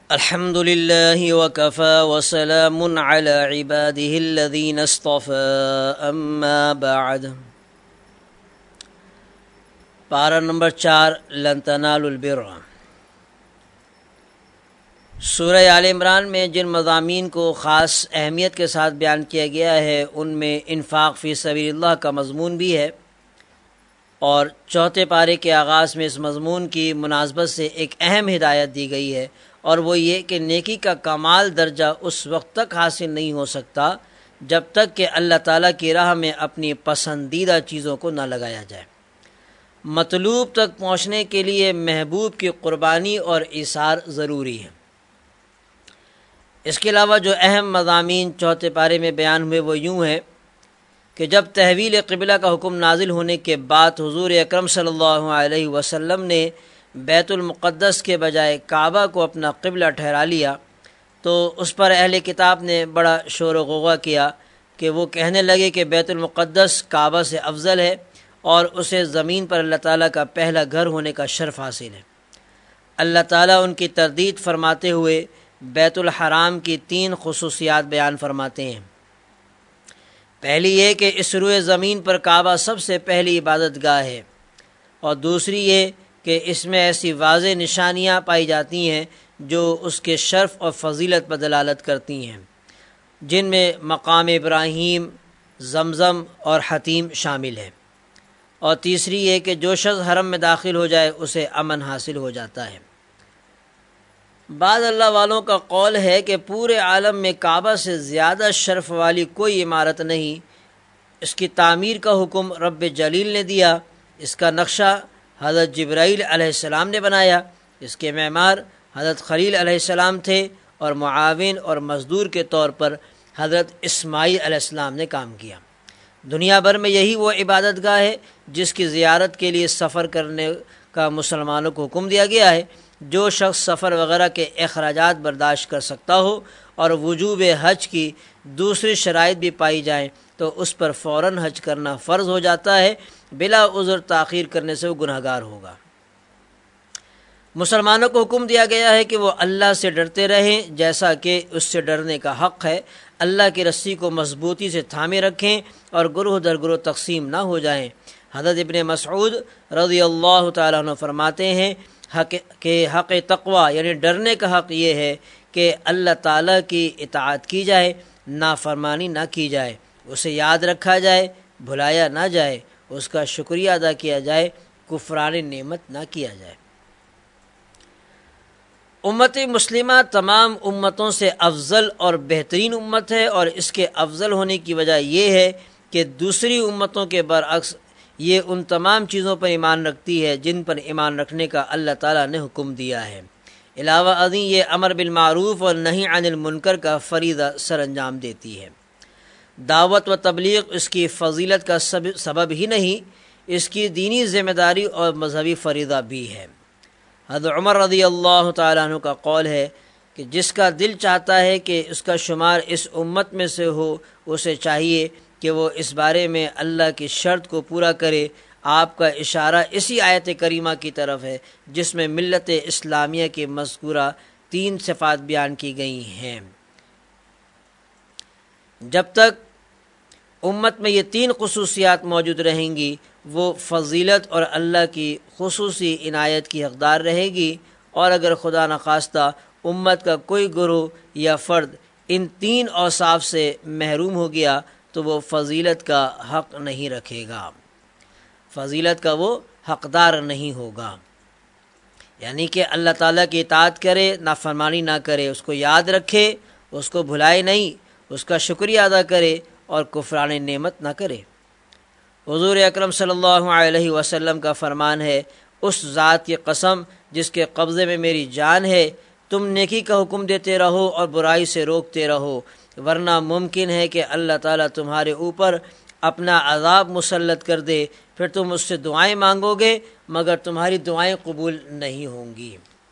الحمد لله وكفى وسلام على عباده الذين اصطفى اما بعد۔ پارہ نمبر 4 لن تنالوا البر۔ سورہ آل عمران میں جن مضامین کو خاص اہمیت کے ساتھ بیان کیا گیا ہے ان میں انفاق فی سبیل اللہ کا مضمون بھی ہے، اور چوتھے پارے کے آغاز میں اس مضمون کی مناسبت سے ایک اہم ہدایت دی گئی ہے، اور وہ یہ کہ نیکی کا کمال درجہ اس وقت تک حاصل نہیں ہو سکتا جب تک کہ اللہ تعالیٰ کی راہ میں اپنی پسندیدہ چیزوں کو نہ لگایا جائے۔ مطلوب تک پہنچنے کے لیے محبوب کی قربانی اور ایثار ضروری ہے۔ اس کے علاوہ جو اہم مضامین چوتھے پارے میں بیان ہوئے وہ یوں ہیں کہ جب تحویل قبلہ کا حکم نازل ہونے کے بعد حضور اکرم صلی اللہ علیہ وسلم نے بیت المقدس کے بجائے کعبہ کو اپنا قبلہ ٹھہرا لیا تو اس پر اہل کتاب نے بڑا شور و غوغا کیا کہ وہ کہنے لگے کہ بیت المقدس کعبہ سے افضل ہے اور اسے زمین پر اللہ تعالیٰ کا پہلا گھر ہونے کا شرف حاصل ہے۔ اللہ تعالیٰ ان کی تردید فرماتے ہوئے بیت الحرام کی 3 خصوصیات بیان فرماتے ہیں۔ پہلی یہ کہ اس روئے زمین پر کعبہ سب سے پہلی عبادت گاہ ہے، اور دوسری یہ کہ اس میں ایسی واضح نشانیاں پائی جاتی ہیں جو اس کے شرف اور فضیلت پر دلالت کرتی ہیں، جن میں مقام ابراہیم، زمزم اور حتیم شامل ہے، اور تیسری یہ کہ جو شخص حرم میں داخل ہو جائے اسے امن حاصل ہو جاتا ہے۔ بعض اللہ والوں کا قول ہے کہ پورے عالم میں کعبہ سے زیادہ شرف والی کوئی عمارت نہیں۔ اس کی تعمیر کا حکم رب جلیل نے دیا، اس کا نقشہ حضرت جبرائیل علیہ السلام نے بنایا، اس کے معمار حضرت خلیل علیہ السلام تھے، اور معاون اور مزدور کے طور پر حضرت اسماعیل علیہ السلام نے کام کیا۔ دنیا بھر میں یہی وہ عبادت گاہ ہے جس کی زیارت کے لیے سفر کرنے کا مسلمانوں کو حکم دیا گیا ہے۔ جو شخص سفر وغیرہ کے اخراجات برداشت کر سکتا ہو اور وجوب حج کی دوسری شرائط بھی پائی جائیں تو اس پر فوراً حج کرنا فرض ہو جاتا ہے، بلا عذر تاخیر کرنے سے وہ گناہگار ہوگا۔ مسلمانوں کو حکم دیا گیا ہے کہ وہ اللہ سے ڈرتے رہیں جیسا کہ اس سے ڈرنے کا حق ہے، اللہ کی رسی کو مضبوطی سے تھامے رکھیں اور گروہ در گروہ تقسیم نہ ہو جائیں۔ حضرت ابن مسعود رضی اللہ تعالیٰ عنہ فرماتے ہیں کہ حق تقوی یعنی ڈرنے کا حق یہ ہے کہ اللہ تعالیٰ کی اطاعت کی جائے، نافرمانی نہ کی جائے، اسے یاد رکھا جائے، بھلایا نہ جائے، اس کا شکریہ ادا کیا جائے، کفران نعمت نہ کیا جائے۔ امت مسلمہ تمام امتوں سے افضل اور بہترین امت ہے، اور اس کے افضل ہونے کی وجہ یہ ہے کہ دوسری امتوں کے برعکس یہ ان تمام چیزوں پر ایمان رکھتی ہے جن پر ایمان رکھنے کا اللہ تعالیٰ نے حکم دیا ہے۔ علاوہ ازیں یہ امر بالمعروف اور نہی عن المنکر کا فریضہ سر انجام دیتی ہے۔ دعوت و تبلیغ اس کی فضیلت کا سبب ہی نہیں، اس کی دینی ذمہ داری اور مذہبی فریضہ بھی ہے۔ حضرت عمر رضی اللہ تعالیٰ عنہ کا قول ہے کہ جس کا دل چاہتا ہے کہ اس کا شمار اس امت میں سے ہو، اسے چاہیے کہ وہ اس بارے میں اللہ کی شرط کو پورا کرے۔ آپ کا اشارہ اسی آیت کریمہ کی طرف ہے جس میں ملت اسلامیہ کی مذکورہ 3 صفات بیان کی گئی ہیں۔ جب تک امت میں یہ 3 خصوصیات موجود رہیں گی وہ فضیلت اور اللہ کی خصوصی عنایت کی حقدار رہے گی، اور اگر خدا نخواستہ امت کا کوئی گروہ یا فرد ان 3 اوصاف سے محروم ہو گیا تو وہ فضیلت کا حق نہیں رکھے گا، فضیلت کا وہ حقدار نہیں ہوگا۔ یعنی کہ اللہ تعالیٰ کی اطاعت کرے، نافرمانی نہ کرے، اس کو یاد رکھے، اس کو بھلائے نہیں، اس کا شکریہ ادا کرے اور کفران نعمت نہ کرے۔ حضور اکرم صلی اللہ علیہ وسلم کا فرمان ہے، اس ذات کی قسم جس کے قبضے میں میری جان ہے، تم نیکی کا حکم دیتے رہو اور برائی سے روکتے رہو، ورنہ ممکن ہے کہ اللہ تعالیٰ تمہارے اوپر اپنا عذاب مسلط کر دے، پھر تم اس سے دعائیں مانگو گے مگر تمہاری دعائیں قبول نہیں ہوں گی۔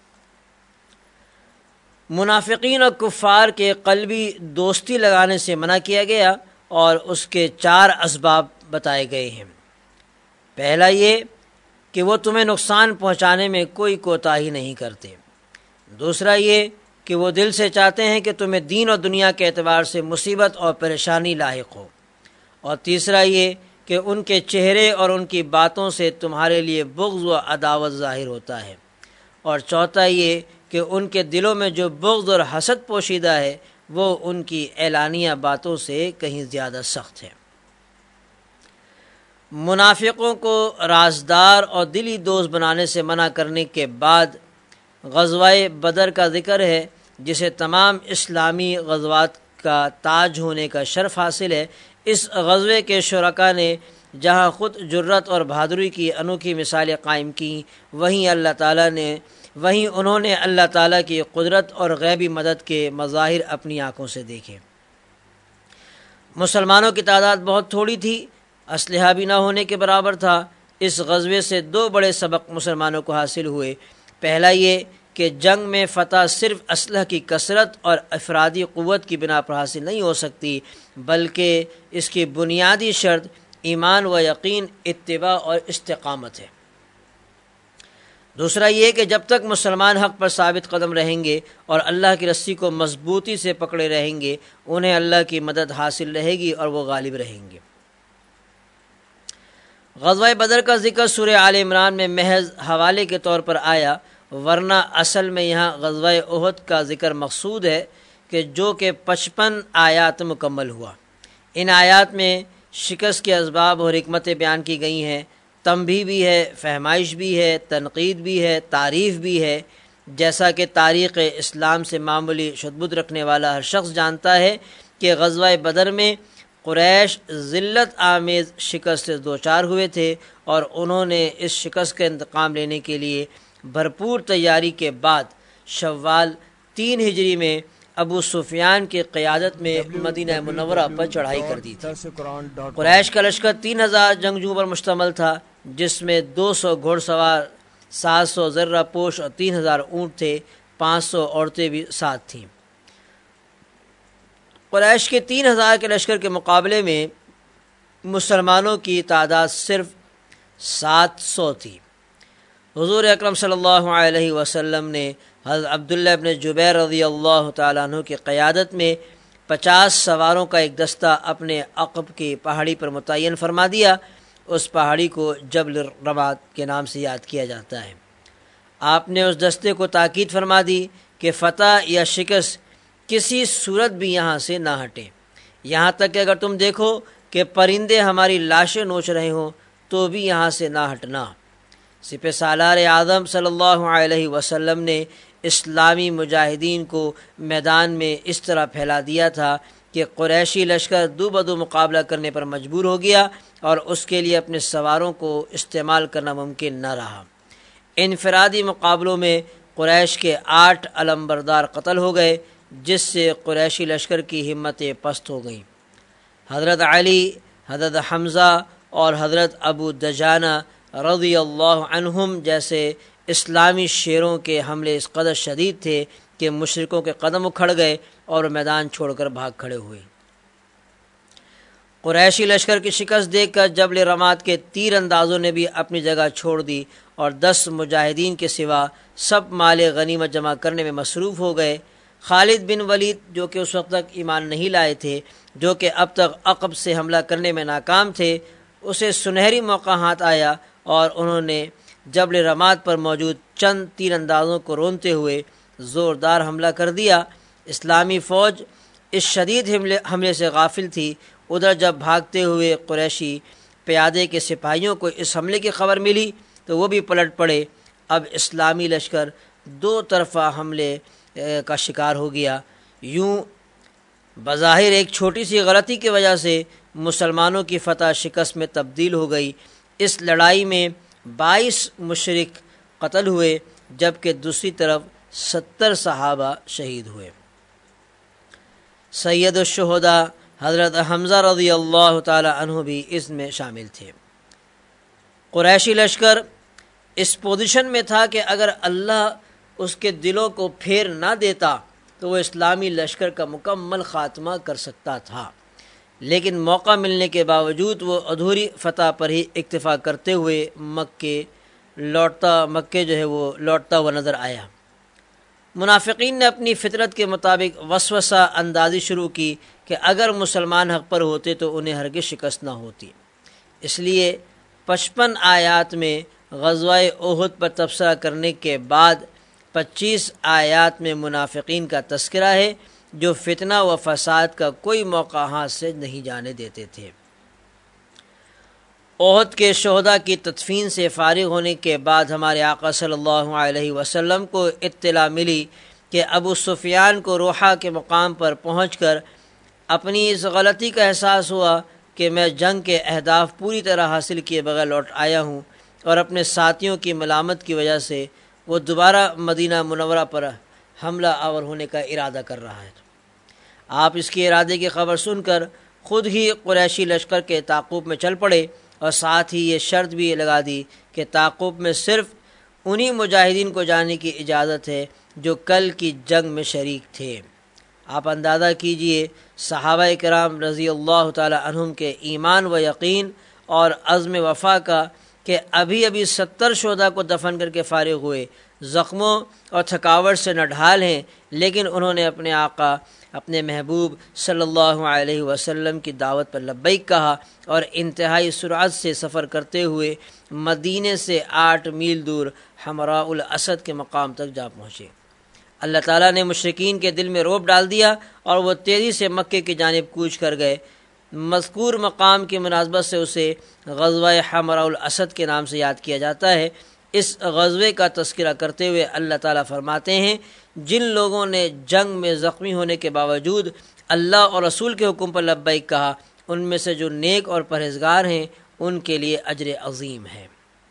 منافقین اور کفار کے قلبی دوستی لگانے سے منع کیا گیا، اور اس کے 4 اسباب بتائے گئے ہیں۔ پہلا یہ کہ وہ تمہیں نقصان پہنچانے میں کوئی کوتاہی نہیں کرتے۔ دوسرا یہ کہ وہ دل سے چاہتے ہیں کہ تمہیں دین اور دنیا کے اعتبار سے مصیبت اور پریشانی لاحق ہو، اور تیسرا یہ کہ ان کے چہرے اور ان کی باتوں سے تمہارے لیے بغض و عداوت ظاہر ہوتا ہے، اور چوتھا یہ کہ ان کے دلوں میں جو بغض اور حسد پوشیدہ ہے وہ ان کی اعلانیہ باتوں سے کہیں زیادہ سخت ہے۔ منافقوں کو رازدار اور دلی دوست بنانے سے منع کرنے کے بعد غزوہ بدر کا ذکر ہے، جسے تمام اسلامی غزوات کا تاج ہونے کا شرف حاصل ہے۔ اس غزوے کے شرکاء نے جہاں خود جرت اور بہادری کی انوکھی مثالیں قائم کیں، وہیں انہوں نے اللہ تعالیٰ کی قدرت اور غیبی مدد کے مظاہر اپنی آنکھوں سے دیکھے۔ مسلمانوں کی تعداد بہت تھوڑی تھی، اسلحہ بھی نہ ہونے کے برابر تھا۔ اس غزوے سے دو بڑے سبق مسلمانوں کو حاصل ہوئے۔ پہلا یہ کہ جنگ میں فتح صرف اسلحہ کی کثرت اور افرادی قوت کی بنا پر حاصل نہیں ہو سکتی، بلکہ اس کی بنیادی شرط ایمان و یقین، اتباع اور استقامت ہے۔ دوسرا یہ کہ جب تک مسلمان حق پر ثابت قدم رہیں گے اور اللہ کی رسی کو مضبوطی سے پکڑے رہیں گے، انہیں اللہ کی مدد حاصل رہے گی اور وہ غالب رہیں گے۔ غزوہ بدر کا ذکر سورہ آل عمران میں محض حوالے کے طور پر آیا، ورنہ اصل میں یہاں غزوہ احد کا ذکر مقصود ہے، جو کہ 55 آیات مکمل ہوا۔ ان آیات میں شکست کے اسباب اور حکمتیں بیان کی گئی ہیں، تنبیہ بھی ہے، فہمائش بھی ہے، تنقید بھی ہے، تعریف بھی ہے۔ جیسا کہ تاریخ اسلام سے معمولی شدبد رکھنے والا ہر شخص جانتا ہے کہ غزوہ بدر میں قریش ذلت آمیز شکست سے دوچار ہوئے تھے، اور انہوں نے اس شکست کا انتقام لینے کے لیے بھرپور تیاری کے بعد شوال 3 ہجری میں ابو سفیان کی قیادت میں مدینہ منورہ پر چڑھائی کر دی تھی۔ قریش کا لشکر 3000 جنگجوؤں پر مشتمل تھا، جس میں 200 گھوڑ سوار، 700 ذرہ پوش اور 3000 اونٹ تھے، 500 عورتیں بھی ساتھ تھیں۔ قریش کے 3000 کے لشکر کے مقابلے میں مسلمانوں کی تعداد صرف 700 تھی۔ حضور اکرم صلی اللہ علیہ وسلم نے حضرت عبداللہ ابن جبیر رضی اللہ تعالیٰ عنہ کی قیادت میں 50 سواروں کا ایک دستہ اپنے عقب کی پہاڑی پر متعین فرما دیا۔ اس پہاڑی کو جبل الرماد کے نام سے یاد کیا جاتا ہے۔ آپ نے اس دستے کو تاکید فرما دی کہ فتح یا شکست کسی صورت بھی یہاں سے نہ ہٹے، یہاں تک کہ اگر تم دیکھو کہ پرندے ہماری لاشیں نوچ رہے ہوں تو بھی یہاں سے نہ ہٹنا۔ سپہ سالار اعظم صلی اللہ علیہ وسلم نے اسلامی مجاہدین کو میدان میں اس طرح پھیلا دیا تھا کہ قریشی لشکر دو بدو مقابلہ کرنے پر مجبور ہو گیا، اور اس کے لیے اپنے سواروں کو استعمال کرنا ممکن نہ رہا۔ انفرادی مقابلوں میں قریش کے 8 علمبردار قتل ہو گئے، جس سے قریشی لشکر کی ہمتیں پست ہو گئیں۔ حضرت علی، حضرت حمزہ اور حضرت ابو دجانہ رضی اللہ عنہم جیسے اسلامی شیروں کے حملے اس قدر شدید تھے کہ مشرکوں کے قدم اکھڑ گئے اور میدان چھوڑ کر بھاگ کھڑے ہوئے۔ قریشی لشکر کی شکست دیکھ کر جبل رماد کے تیر اندازوں نے بھی اپنی جگہ چھوڑ دی، اور 10 مجاہدین کے سوا سب مال غنیمت جمع کرنے میں مصروف ہو گئے۔ خالد بن ولید، جو کہ اس وقت تک ایمان نہیں لائے تھے، جو کہ اب تک عقب سے حملہ کرنے میں ناکام تھے، اسے سنہری موقع ہاتھ آیا اور انہوں نے جبل رماد پر موجود چند تیر اندازوں کو رونتے ہوئے زوردار حملہ کر دیا۔ اسلامی فوج اس شدید حملے سے غافل تھی۔ ادھر جب بھاگتے ہوئے قریشی پیادے کے سپاہیوں کو اس حملے کی خبر ملی تو وہ بھی پلٹ پڑے۔ اب اسلامی لشکر 2 طرفہ حملے کا شکار ہو گیا۔ یوں بظاہر ایک چھوٹی سی غلطی کی وجہ سے مسلمانوں کی فتح شکست میں تبدیل ہو گئی۔ اس لڑائی میں 22 مشرک قتل ہوئے، جبکہ دوسری طرف 70 صحابہ شہید ہوئے۔ سید الشہداء حضرت حمزہ رضی اللہ تعالی عنہ بھی اس میں شامل تھے۔ قریشی لشکر اس پوزیشن میں تھا کہ اگر اللہ اس کے دلوں کو پھیر نہ دیتا تو وہ اسلامی لشکر کا مکمل خاتمہ کر سکتا تھا، لیکن موقع ملنے کے باوجود وہ ادھوری فتح پر ہی اکتفا کرتے ہوئے مکے لوٹتا ہوا نظر آیا۔ منافقین نے اپنی فطرت کے مطابق وسوسہ اندازی شروع کی کہ اگر مسلمان حق پر ہوتے تو انہیں ہرگز شکست نہ ہوتی۔ اس لیے 55 آیات میں غزوہ احد پر تبصرہ کرنے کے بعد 25 آیات میں منافقین کا تذکرہ ہے جو فتنہ و فساد کا کوئی موقع ہاتھ سے نہیں جانے دیتے تھے۔ احد کے شہداء کی تدفین سے فارغ ہونے کے بعد ہمارے آقا صلی اللہ علیہ وسلم کو اطلاع ملی کہ ابو سفیان کو روحہ کے مقام پر پہنچ کر اپنی اس غلطی کا احساس ہوا کہ میں جنگ کے اہداف پوری طرح حاصل کیے بغیر لوٹ آیا ہوں اور اپنے ساتھیوں کی ملامت کی وجہ سے وہ دوبارہ مدینہ منورہ پر حملہ آور ہونے کا ارادہ کر رہا ہے۔ آپ اس کے ارادے کی خبر سن کر خود ہی قریشی لشکر کے تعاقب میں چل پڑے اور ساتھ ہی یہ شرط بھی لگا دی کہ تعاقب میں صرف انہی مجاہدین کو جانے کی اجازت ہے جو کل کی جنگ میں شریک تھے۔ آپ اندازہ کیجئے صحابہ کرام رضی اللہ تعالی عنہم کے ایمان و یقین اور عزم وفا کا کہ ابھی 70 شہداء کو دفن کر کے فارغ ہوئے، زخموں اور تھکاوٹ سے نڈھال ہیں، لیکن انہوں نے اپنے آقا اپنے محبوب صلی اللہ علیہ وسلم کی دعوت پر لبیک کہا اور انتہائی سرعت سے سفر کرتے ہوئے مدینے سے 8 میل دور حمراء الاسد کے مقام تک جا پہنچے۔ اللہ تعالیٰ نے مشرکین کے دل میں رعب ڈال دیا اور وہ تیزی سے مکے کی جانب کوچ کر گئے۔ مذکور مقام کی مناسبت سے اسے غزوہ حمراء الاسد کے نام سے یاد کیا جاتا ہے۔ اس غزوے کا تذکرہ کرتے ہوئے اللہ تعالیٰ فرماتے ہیں، جن لوگوں نے جنگ میں زخمی ہونے کے باوجود اللہ اور رسول کے حکم پر لبیک کہا، ان میں سے جو نیک اور پرہیزگار ہیں ان کے لیے اجر عظیم ہے۔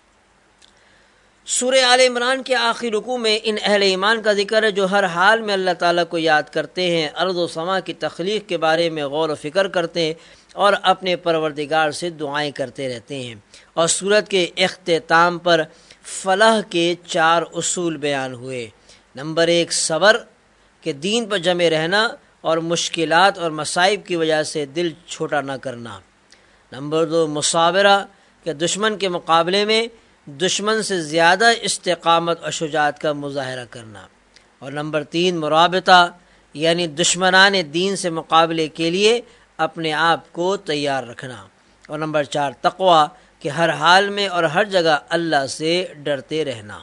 سورہ آل عمران کے آخری رکوع میں ان اہل ایمان کا ذکر ہے جو ہر حال میں اللہ تعالیٰ کو یاد کرتے ہیں، ارض و سما کی تخلیق کے بارے میں غور و فکر کرتے ہیں اور اپنے پروردگار سے دعائیں کرتے رہتے ہیں۔ اور سورت کے اختتام پر فلاح کے 4 اصول بیان ہوئے۔ نمبر 1 صبر، کہ دین پر جمے رہنا اور مشکلات اور مصائب کی وجہ سے دل چھوٹا نہ کرنا۔ نمبر 2 مصابرہ، کہ دشمن کے مقابلے میں دشمن سے زیادہ استقامت اور شجاعت کا مظاہرہ کرنا۔ اور نمبر 3 مرابطہ، یعنی دشمنان دین سے مقابلے کے لیے اپنے آپ کو تیار رکھنا۔ اور نمبر 4 تقوی، کہ ہر حال میں اور ہر جگہ اللہ سے ڈرتے رہنا۔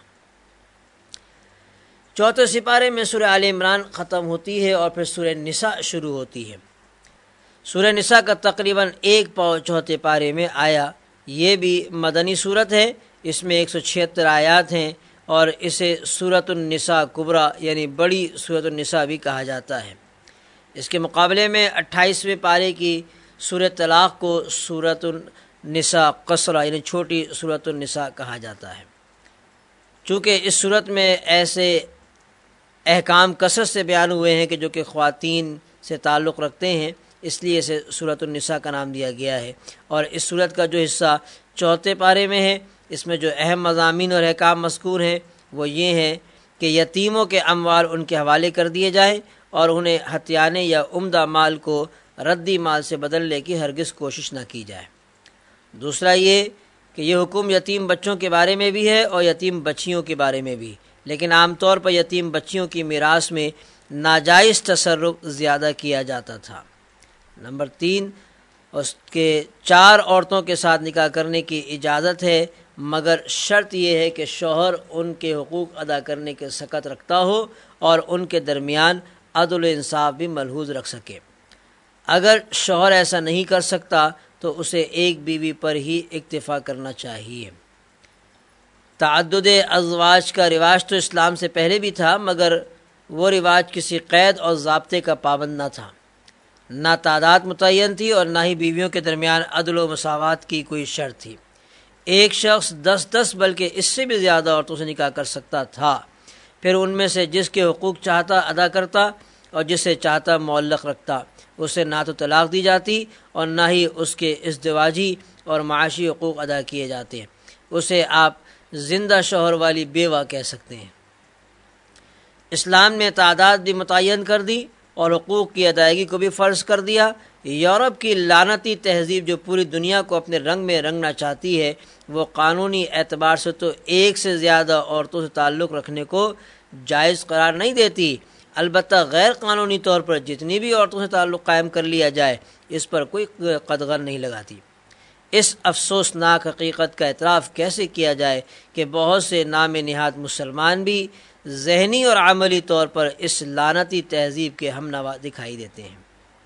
4 سپارے میں سورہ آل عمران ختم ہوتی ہے اور پھر سورہ نساء شروع ہوتی ہے۔ سورہ نساء کا تقریباً 1 پاؤ 4 پارے میں آیا۔ یہ بھی مدنی صورت ہے، اس میں 176 آیات ہیں اور اسے سورۃ النساء کبریٰ یعنی بڑی سورۃ النساء بھی کہا جاتا ہے۔ اس کے مقابلے میں 28ویں پارے کی سورہ طلاق کو سورۃ النساء قصرہ یعنی چھوٹی سورۃ النساء کہا جاتا ہے۔ چونکہ اس صورت میں ایسے احکام کثرت سے بیان ہوئے ہیں کہ جو کہ خواتین سے تعلق رکھتے ہیں، اس لیے اسے سورۃ النساء کا نام دیا گیا ہے۔ اور اس صورت کا جو حصہ 4 پارے میں ہے، اس میں جو اہم مضامین اور احکام مذکور ہیں وہ یہ ہیں کہ یتیموں کے اموال ان کے حوالے کر دیے جائیں اور انہیں ہتھیانے یا عمدہ مال کو ردی مال سے بدلنے کی ہرگز کوشش نہ کی جائے۔ دوسرا یہ کہ یہ حکم یتیم بچوں کے بارے میں بھی ہے اور یتیم بچیوں کے بارے میں بھی، لیکن عام طور پر یتیم بچیوں کی میراث میں ناجائز تصرف زیادہ کیا جاتا تھا۔ نمبر 3 اس کے 4 عورتوں کے ساتھ نکاح کرنے کی اجازت ہے، مگر شرط یہ ہے کہ شوہر ان کے حقوق ادا کرنے کے سکت رکھتا ہو اور ان کے درمیان عدل و انصاف بھی ملحوظ رکھ سکے۔ اگر شوہر ایسا نہیں کر سکتا تو اسے ایک بیوی پر ہی اکتفا کرنا چاہیے۔ تعدد ازواج کا رواج تو اسلام سے پہلے بھی تھا، مگر وہ رواج کسی قید اور ضابطے کا پابند نہ تھا، نہ تعداد متعین تھی اور نہ ہی بیویوں کے درمیان عدل و مساوات کی کوئی شرط تھی۔ ایک شخص 10 بلکہ اس سے بھی زیادہ عورتوں سے نکاح کر سکتا تھا، پھر ان میں سے جس کے حقوق چاہتا ادا کرتا اور جسے چاہتا معلق رکھتا، اسے نہ تو طلاق دی جاتی اور نہ ہی اس کے ازدواجی اور معاشی حقوق ادا کیے جاتے۔ اسے آپ زندہ شوہر والی بیوہ کہہ سکتے ہیں۔ اسلام نے تعداد بھی متعین کر دی اور حقوق کی ادائیگی کو بھی فرض کر دیا۔ یورپ کی لعنتی تہذیب جو پوری دنیا کو اپنے رنگ میں رنگنا چاہتی ہے، وہ قانونی اعتبار سے تو 1 سے زیادہ عورتوں سے تعلق رکھنے کو جائز قرار نہیں دیتی، البتہ غیر قانونی طور پر جتنی بھی عورتوں سے تعلق قائم کر لیا جائے اس پر کوئی قدغن نہیں لگاتی۔ اس افسوسناک حقیقت کا اعتراف کیسے کیا جائے کہ بہت سے نام نہاد مسلمان بھی ذہنی اور عملی طور پر اس لعنتی تہذیب کے ہم نوا دکھائی دیتے ہیں۔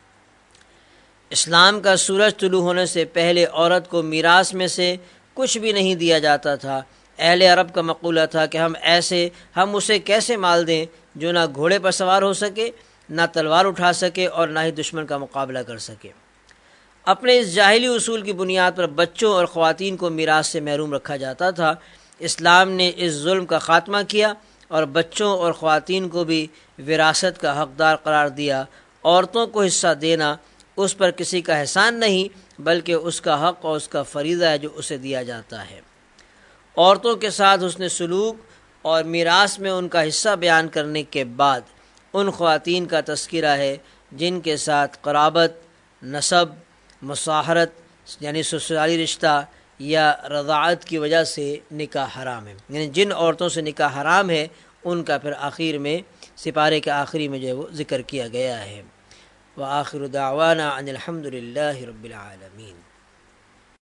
اسلام کا سورج طلوع ہونے سے پہلے عورت کو میراث میں سے کچھ بھی نہیں دیا جاتا تھا۔ اہل عرب کا مقولہ تھا کہ ہم اسے کیسے مال دیں جو نہ گھوڑے پر سوار ہو سکے، نہ تلوار اٹھا سکے اور نہ ہی دشمن کا مقابلہ کر سکے۔ اپنے اس جاہلی اصول کی بنیاد پر بچوں اور خواتین کو میراث سے محروم رکھا جاتا تھا۔ اسلام نے اس ظلم کا خاتمہ کیا اور بچوں اور خواتین کو بھی وراثت کا حقدار قرار دیا۔ عورتوں کو حصہ دینا اس پر کسی کا احسان نہیں بلکہ اس کا حق اور اس کا فریضہ ہے جو اسے دیا جاتا ہے۔ عورتوں کے ساتھ حسن سلوک اور میراث میں ان کا حصہ بیان کرنے کے بعد ان خواتین کا تذکرہ ہے جن کے ساتھ قرابت، نسب، مصاہرت یعنی سسرالی رشتہ یا رضاعت کی وجہ سے نکاح حرام ہے، یعنی جن عورتوں سے نکاح حرام ہے ان کا پھر آخر میں سپارے کے آخری میں جو ہے وہ ذکر کیا گیا ہے۔ وآخر دعوانا ان الحمد للہ رب العالمین۔